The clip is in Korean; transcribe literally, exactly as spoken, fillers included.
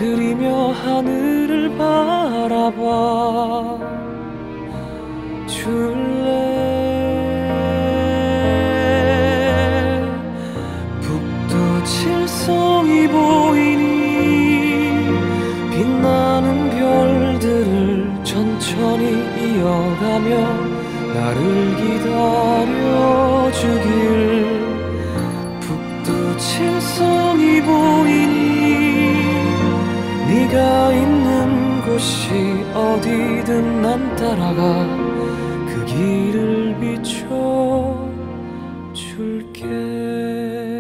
그리며 하늘을 바라봐 줄래. 북두 칠성이 보이니 빛나는 별들을 천천히 이어가며 나를 기다려주길. 북두 칠성이 보이니 네가 있는 곳이 어디든 난 따라가 그 길을 비춰